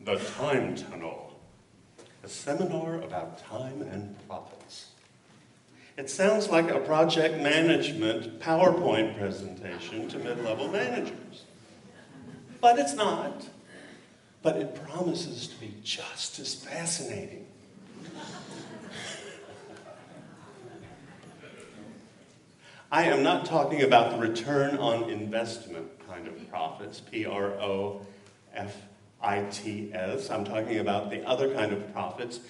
The Time Tunnel, a seminar about time and profits. It sounds like a project management PowerPoint presentation to mid-level managers. But it's not. But it promises to be just as fascinating. I am not talking about the return on investment kind of profits, P-R-O-F-I-T-S. I'm talking about the other kind of profits,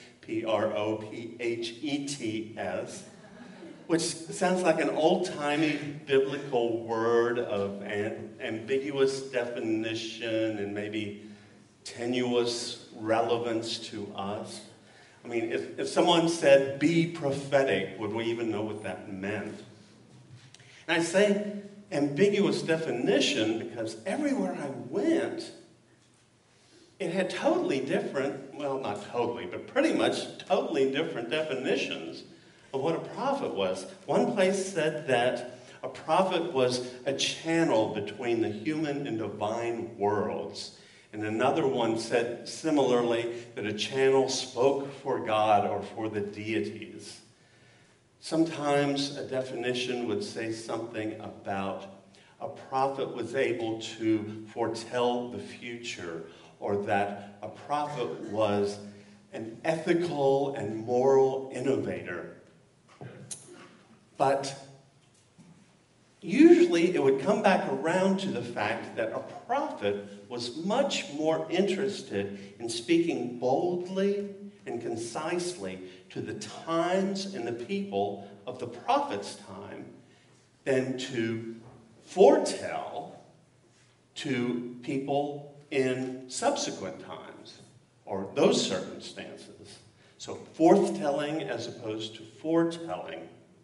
P-R-O-P-H-E-T-S, which sounds like an old-timey biblical word of ambiguous definition and maybe tenuous relevance to us. I mean, if someone said, be prophetic, would we even know what that meant? And I say ambiguous definition because everywhere I went, it had totally different, well, not totally, but pretty much totally different definitions of what a prophet was. One place said that a prophet was a channel between the human and divine worlds. And another one said similarly that a channel spoke for God or for the deities. Sometimes a definition would say something about a prophet was able to foretell the future, or that a prophet was an ethical and moral innovator. But usually it would come back around to the fact that a prophet was much more interested in speaking boldly and concisely to the times and the people of the prophet's time than to foretell to people in subsequent times or those circumstances. So forthtelling as opposed to foretelling.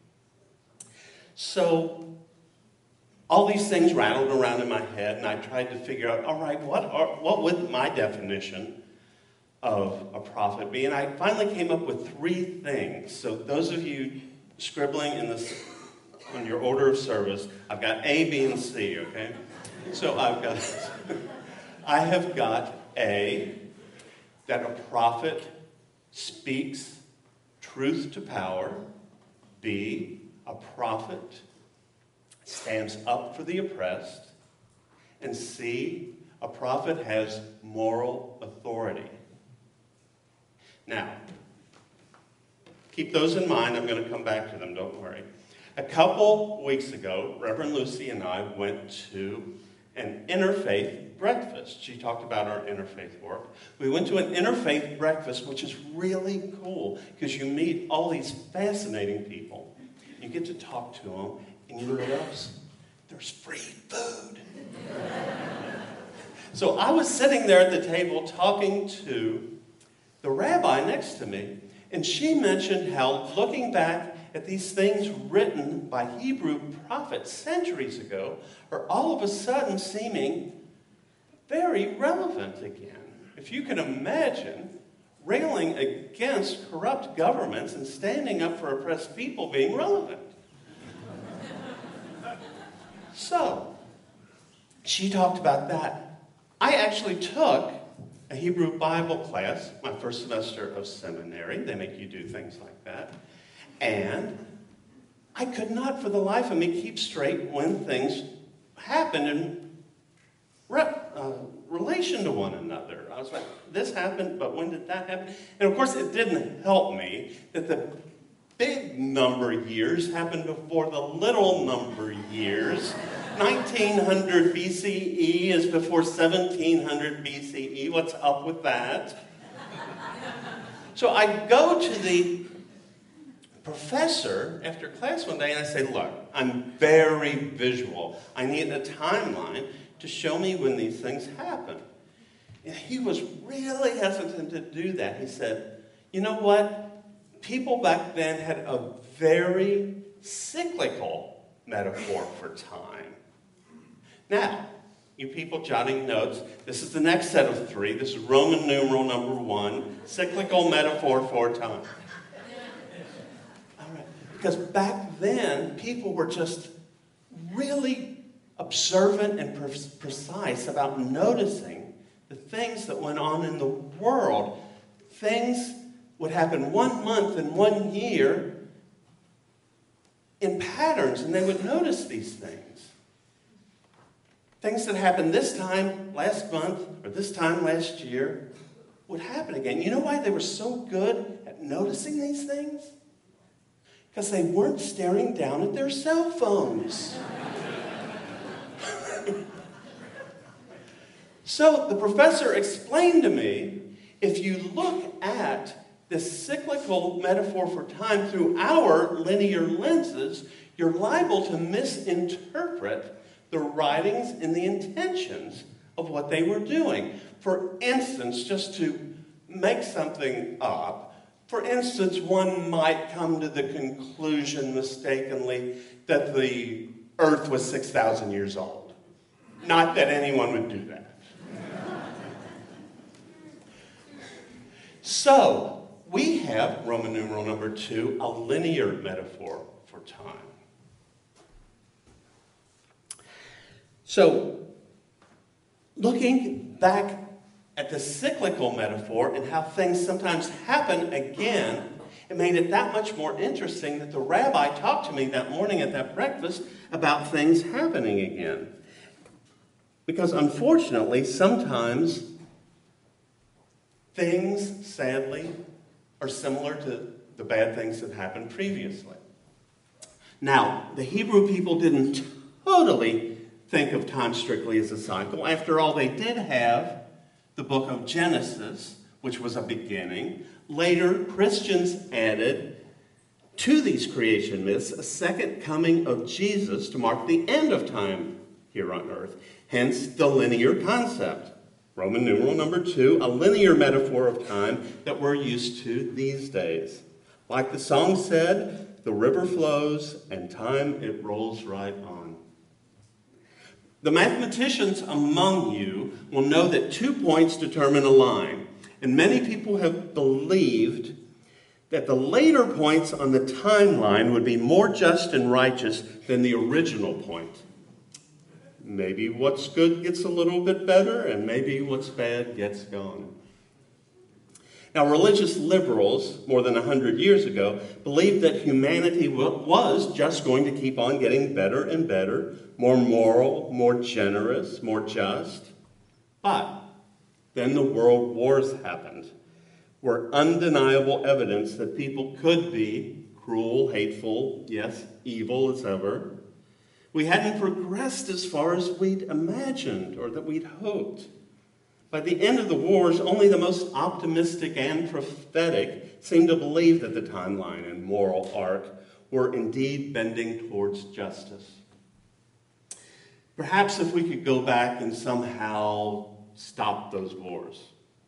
So all these things rattled around in my head, and I tried to figure out, all right, what would my definition of a prophet be? And I finally came up with 3 things. So those of you scribbling on your order of service, I've got A, B, and C, okay? So I have got A, that a prophet speaks truth to power. B, a prophet stands up for the oppressed. And C, a prophet has moral authority. Now, keep those in mind. I'm going to come back to them, don't worry. A couple weeks ago, Reverend Lucy and I went to an interfaith breakfast. She talked about our interfaith work. We went to an interfaith breakfast, which is really cool because you meet all these fascinating people. You get to talk to them, and you know what else? There's free food. So I was sitting there at the table talking to the rabbi next to me, and she mentioned how looking back at these things written by Hebrew prophets centuries ago are all of a sudden seeming very relevant again. If you can imagine railing against corrupt governments and standing up for oppressed people being relevant. So, she talked about that. I actually took a Hebrew Bible class, my first semester of seminary. They make you do things like that. And I could not for the life of me keep straight when things happened in relation to one another. I was like, this happened, but when did that happen? And of course, it didn't help me that the big number years happened before the little number years. 1900 BCE is before 1700 BCE. What's up with that? So I go to the professor after class one day and I say, look, I'm very visual. I need a timeline to show me when these things happen. And he was really hesitant to do that. He said, you know what? People back then had a very cyclical metaphor for time. Now, you people jotting notes, this is the next set of 3. This is Roman numeral number 1, cyclical metaphor for time. All right. Because back then, people were just really observant and precise about noticing the things that went on in the world. Things would happen 1 month and 1 year in patterns, and they would notice these things. Things that happened this time last month or this time last year would happen again. You know why they were so good at noticing these things? Because they weren't staring down at their cell phones. So the professor explained to me, if you look at this cyclical metaphor for time through our linear lenses, you're liable to misinterpret the writings and the intentions of what they were doing. For instance, just to make something up, for instance, one might come to the conclusion mistakenly that the earth was 6,000 years old. Not that anyone would do that. So, we have, Roman numeral number 2, a linear metaphor for time. So, looking back at the cyclical metaphor and how things sometimes happen again, it made it that much more interesting that the rabbi talked to me that morning at that breakfast about things happening again. Because unfortunately, sometimes things, sadly, are similar to the bad things that happened previously. Now, the Hebrew people didn't totally think of time strictly as a cycle. After all, they did have the book of Genesis, which was a beginning. Later, Christians added to these creation myths a second coming of Jesus to mark the end of time here on earth. Hence, the linear concept. Roman numeral number 2, a linear metaphor of time that we're used to these days. Like the song said, the river flows and time it rolls right on. The mathematicians among you will know that 2 points determine a line, and many people have believed that the later points on the timeline would be more just and righteous than the original point. Maybe what's good gets a little bit better, and maybe what's bad gets gone. Now, religious liberals, more than 100 years ago, believed that humanity was just going to keep on getting better and better, more moral, more generous, more just. But then the world wars happened, were undeniable evidence that people could be cruel, hateful, yes, evil as ever. We hadn't progressed as far as we'd imagined or that we'd hoped. By the end of the wars, only the most optimistic and prophetic seemed to believe that the timeline and moral arc were indeed bending towards justice. Perhaps if we could go back and somehow stop those wars.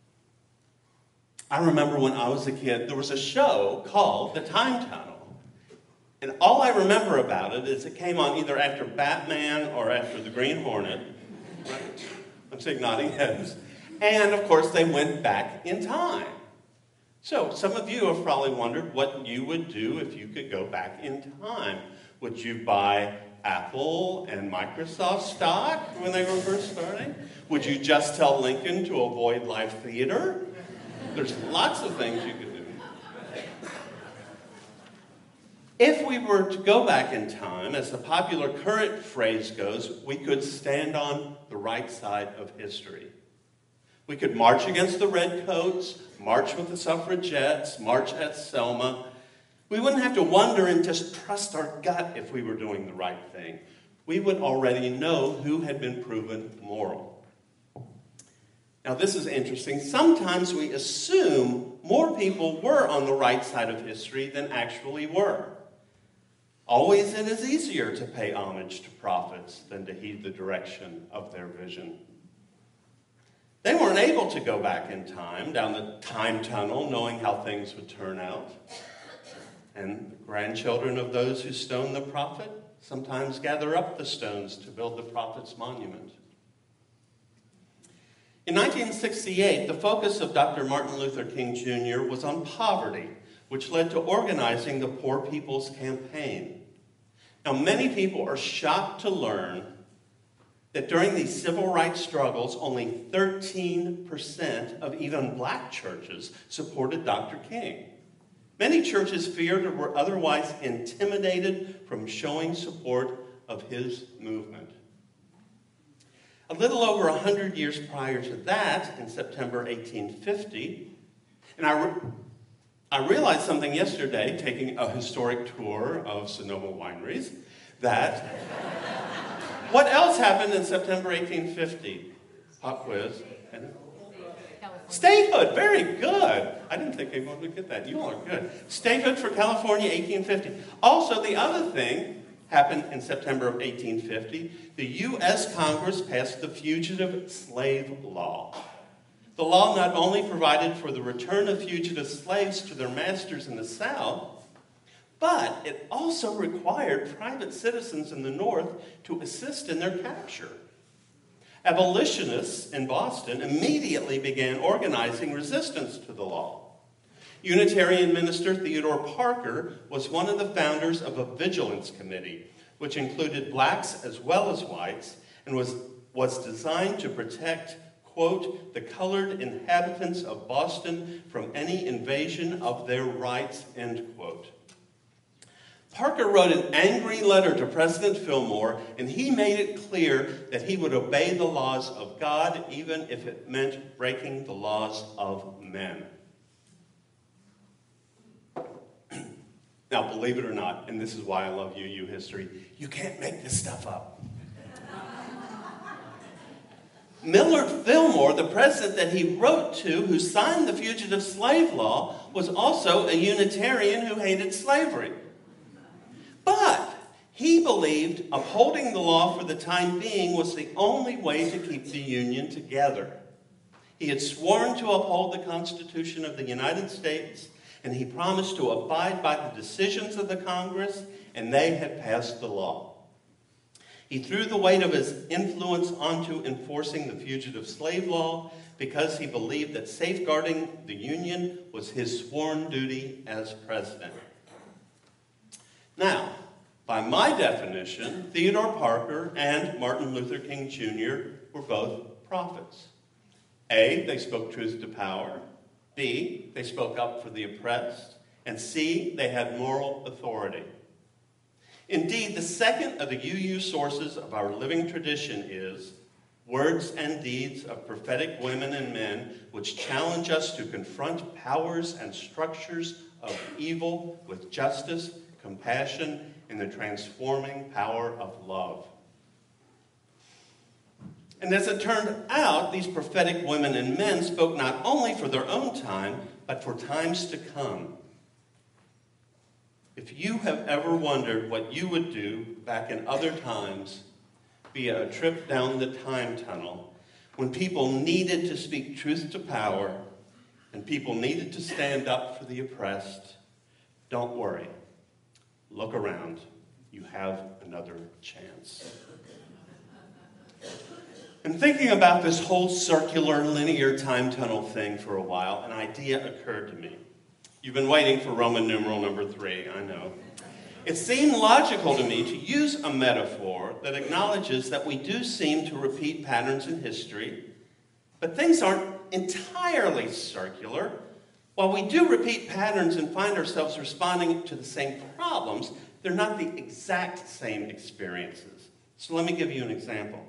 I remember when I was a kid, there was a show called The Time Tunnel. And all I remember about it is it came on either after Batman or after the Green Hornet. Right? I'm saying nodding heads. And, of course, they went back in time. So some of you have probably wondered what you would do if you could go back in time. Would you buy Apple and Microsoft stock when they were first starting? Would you just tell Lincoln to avoid live theater? There's lots of things you could do. If we were to go back in time, as the popular current phrase goes, we could stand on the right side of history. We could march against the redcoats, march with the suffragettes, march at Selma. We wouldn't have to wonder and just trust our gut if we were doing the right thing. We would already know who had been proven moral. Now, this is interesting. Sometimes we assume more people were on the right side of history than actually were. Always it is easier to pay homage to prophets than to heed the direction of their vision. They weren't able to go back in time, down the time tunnel, knowing how things would turn out. And the grandchildren of those who stoned the prophet sometimes gather up the stones to build the prophet's monument. In 1968, the focus of Dr. Martin Luther King Jr. was on poverty, which led to organizing the Poor People's Campaign. Now, many people are shocked to learn that during these civil rights struggles, only 13% of even black churches supported Dr. King. Many churches feared or were otherwise intimidated from showing support of his movement. A little over 100 years prior to that, in September 1850, and I realized something yesterday, taking a historic tour of Sonoma wineries, that what else happened in September 1850? Pop quiz. Statehood, very good. I didn't think anyone would get that. You all are good. Statehood for California, 1850. Also, the other thing happened in September of 1850. The U.S. Congress passed the Fugitive Slave Law. The law not only provided for the return of fugitive slaves to their masters in the South, but it also required private citizens in the North to assist in their capture. Abolitionists in Boston immediately began organizing resistance to the law. Unitarian minister Theodore Parker was one of the founders of a vigilance committee, which included blacks as well as whites, and was designed to protect, quote, the colored inhabitants of Boston from any invasion of their rights, end quote. Parker wrote an angry letter to President Fillmore, and he made it clear that he would obey the laws of God, even if it meant breaking the laws of men. Now, believe it or not, and this is why I love UU history, you can't make this stuff up. Millard Fillmore, the president that he wrote to, who signed the Fugitive Slave Law, was also a Unitarian who hated slavery. But he believed upholding the law for the time being was the only way to keep the Union together. He had sworn to uphold the Constitution of the United States, and he promised to abide by the decisions of the Congress, and they had passed the law. He threw the weight of his influence onto enforcing the Fugitive Slave Law because he believed that safeguarding the Union was his sworn duty as president. Now, by my definition, Theodore Parker and Martin Luther King Jr. were both prophets. A, they spoke truth to power. B, they spoke up for the oppressed. And C, they had moral authority. Indeed, the second of the UU sources of our living tradition is words and deeds of prophetic women and men which challenge us to confront powers and structures of evil with justice, compassion, and the transforming power of love. And as it turned out, these prophetic women and men spoke not only for their own time, but for times to come. If you have ever wondered what you would do back in other times, via a trip down the time tunnel, when people needed to speak truth to power and people needed to stand up for the oppressed, don't worry. Look around. You have another chance. And thinking about this whole circular, linear time tunnel thing for a while, an idea occurred to me. You've been waiting for Roman numeral number 3, I know. It seemed logical to me to use a metaphor that acknowledges that we do seem to repeat patterns in history, but things aren't entirely circular. While we do repeat patterns and find ourselves responding to the same problems, they're not the exact same experiences. So let me give you an example.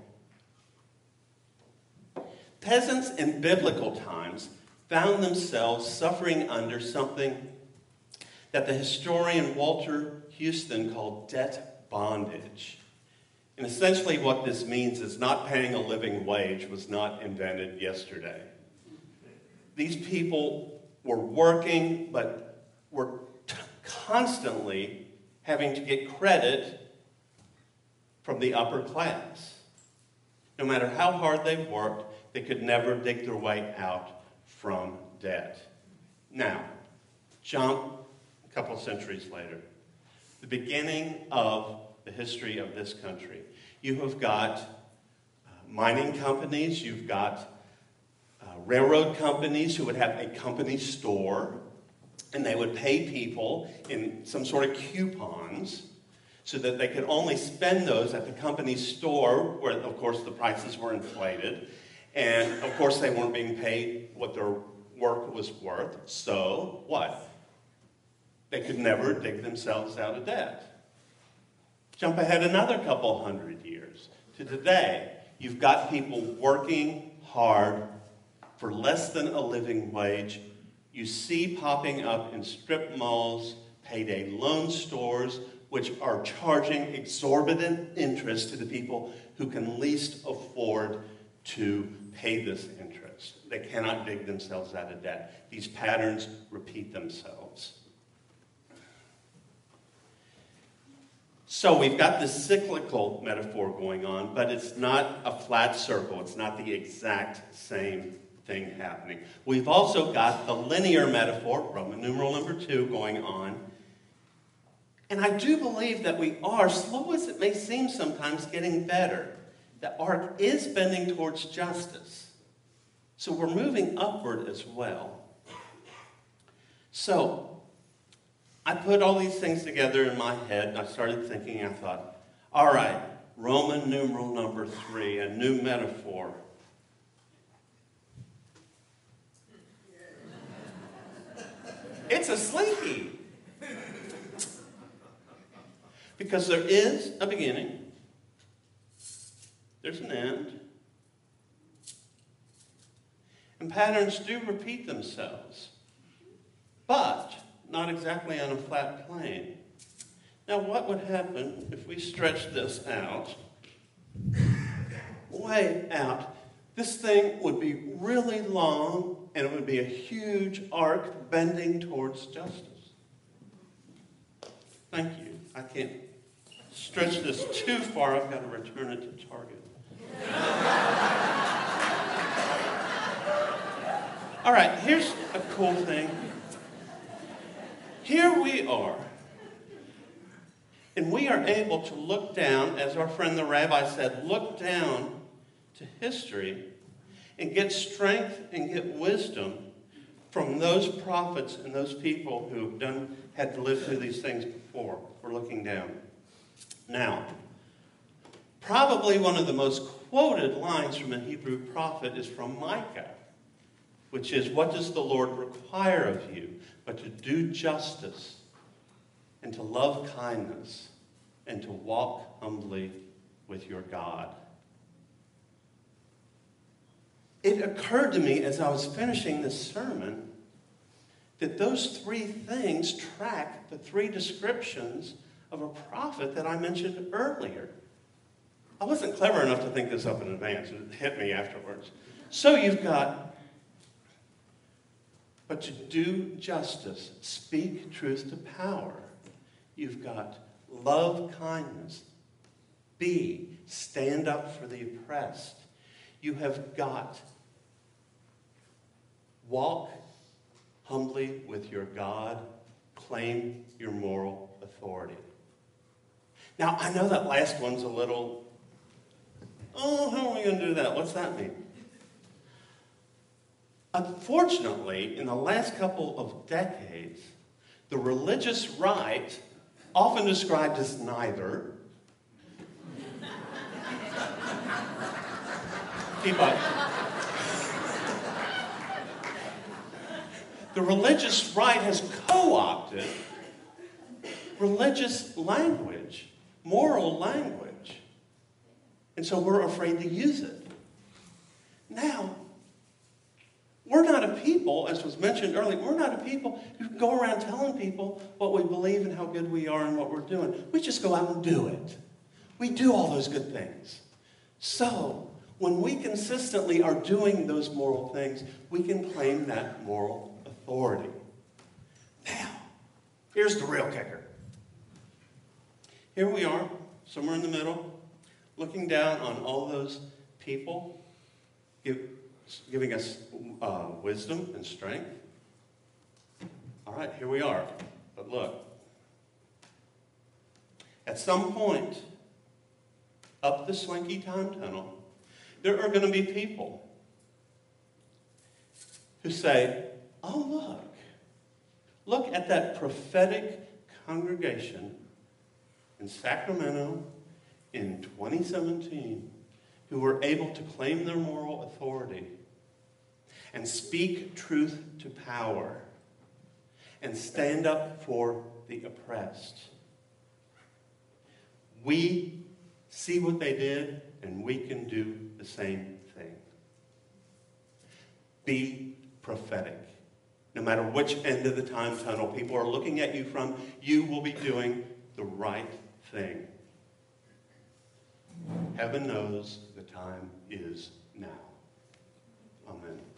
Peasants in biblical times found themselves suffering under something that the historian Walter Houston called debt bondage. And essentially what this means is not paying a living wage was not invented yesterday. These people were working, but were constantly having to get credit from the upper class. No matter how hard they worked, they could never dig their way out from debt. Now, jump a couple of centuries later. The beginning of the history of this country. You have got mining companies, you've got railroad companies who would have a company store, and they would pay people in some sort of coupons so that they could only spend those at the company's store, where, of course, the prices were inflated. And, of course, they weren't being paid what their work was worth. So, what? They could never dig themselves out of debt. Jump ahead another couple hundred years to today. You've got people working hard for less than a living wage. You see popping up in strip malls, payday loan stores, which are charging exorbitant interest to the people who can least afford to pay this interest. They cannot dig themselves out of debt. These patterns repeat themselves. So we've got this cyclical metaphor going on, but it's not a flat circle. It's not the exact same thing happening. We've also got the linear metaphor, Roman numeral number 2, going on. And I do believe that we are, slow as it may seem sometimes, getting better. The arc is bending towards justice. So we're moving upward as well. So I put all these things together in my head, and I started thinking, I thought, all right, Roman numeral number 3, a new metaphor. It's a slinky. Because there is a beginning, there's an end, and patterns do repeat themselves, but not exactly on a flat plane. Now, what would happen if we stretched this out, way out? This thing would be really long, and it would be a huge arc bending towards justice. Thank you. I can't stretch this too far. I've got to return it to Target. All right, here's a cool thing. Here we are. And we are able to look down, as our friend the rabbi said, look down to history and get strength and get wisdom from those prophets and those people who had to live through these things before. We're looking down. Now, probably one of the most quoted lines from a Hebrew prophet is from Micah, which is, what does the Lord require of you but to do justice and to love kindness and to walk humbly with your God? It occurred to me as I was finishing this sermon that those 3 things track the 3 descriptions of a prophet that I mentioned earlier. I wasn't clever enough to think this up in advance. It hit me afterwards. So you've got, but to do justice, speak truth to power. You've got love kindness, stand up for the oppressed. You have got walk humbly with your God, claim your moral authority. Now, I know that last one's a little, how are we going to do that? What's that mean? Unfortunately, in the last couple of decades, the religious right, often described as neither, keep up. The religious right has co-opted religious language, moral language. And so we're afraid to use it. Now, we're not a people, as was mentioned earlier, we're not a people who go around telling people what we believe and how good we are and what we're doing. We just go out and do it. We do all those good things. So, when we consistently are doing those moral things, we can claim that moral authority. Now, here's the real kicker. Here we are, somewhere in the middle, looking down on all those people, giving us wisdom and strength. All right, here we are. But look, at some point, up the slinky time tunnel, there are going to be people who say, oh, look at that prophetic congregation in Sacramento in 2017 who were able to claim their moral authority and speak truth to power and stand up for the oppressed. We see what they did, and we can do the same thing. Be prophetic. No matter which end of the time tunnel people are looking at you from, you will be doing the right thing. Heaven knows the time is now. Amen.